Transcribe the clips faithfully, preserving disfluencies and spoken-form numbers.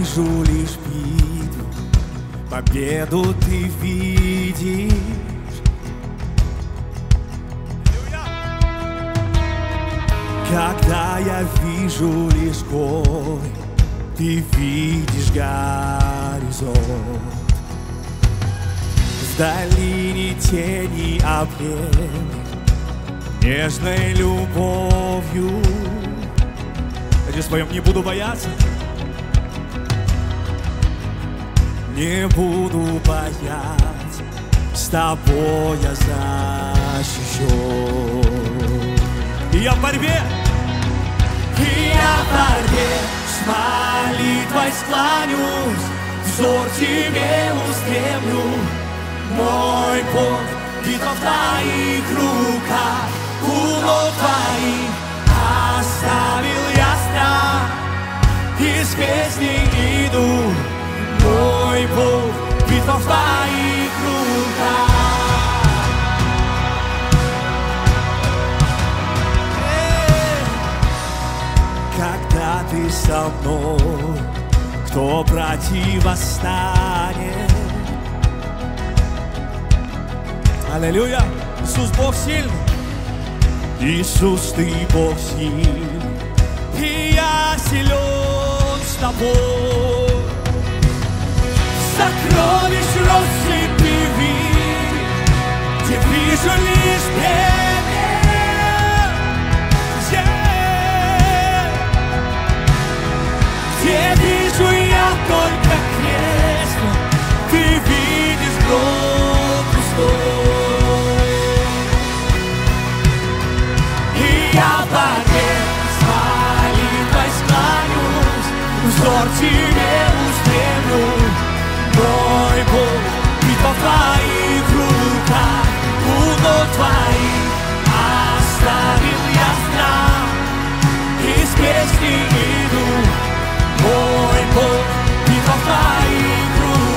вижу лишь битву, победу ты видишь. Когда я вижу лишь горы, ты видишь горизонт. В долине тени объем нежной любовью. Давайте споем: не буду бояться, не буду бояться, с тобой я защищен. И я в борьбе, и я в борьбе с молитвой склонюсь, взор тебе устремлю. Мой Бог, битва в твоих руках, у ног твоих оставил я страх, и с песней иду. Мой Бог, битва в твоих руках. Когда ты со мной, кто противостанет? Аллилуйя! Иисус Бог сильный, Иисус, ты Бог сильный, и я силен с тобой. Сокровищ россыпи видишь, где вижу лишь бремя, где вижу я только кресло, ты видишь гроб пустой. Я в борьбе с молитвой склонюсь, взор тебе устремлю. Мой Бог, битва в твоих руках, у ног твоих оставил я страх, и с песней иду. Мой Бог, битва в твоих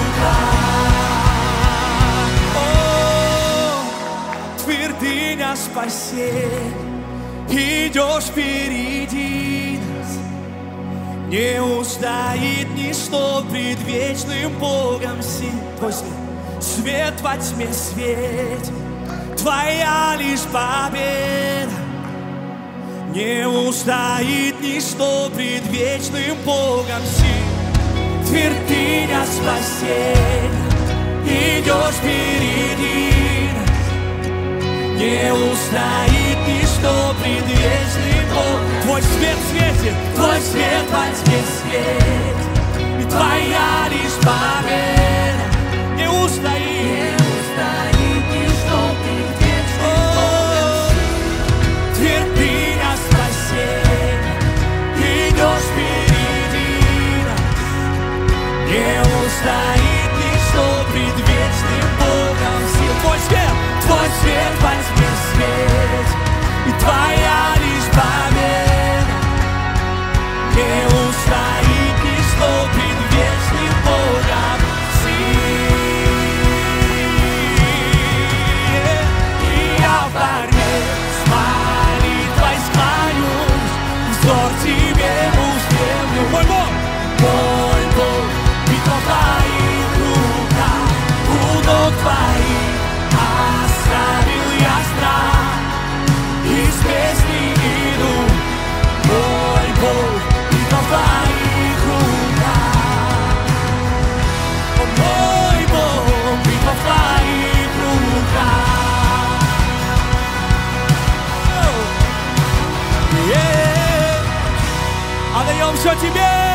руках. О, твердыня спасения, идешь впереди нас, не устоит ничто пред вечным Богом сил. Твой свет, свет во тьме свет, твоя лишь победа. Не устоит ничто пред вечным Богом сил. Твердыня спасения, идешь впереди нас, не устоит ничто пред вечным Богом. Твой свет светит, твой свет во тьме свет, и твоя лишь победа. Не устоит, не устоит ничто пред вечным Богом. Твердыня спасения, идешь впереди нас, не устоит ничто пред вечным Богом сил. Твой свет, твой свет во тьме свет, и твоя лишь победа. Не устоит ничто пред вечным Богом сил. И я в борьбе с молитвой склонюсь, взор тебе устремлю. Мой Бог, мой Бог, битва в твоих руках, у ног твоих оставил я страх, и с песней иду. Мой Бог, битва в твоих руках. О, мой Бог, битва в твоих руках. Yeah. Отдаем все тебе.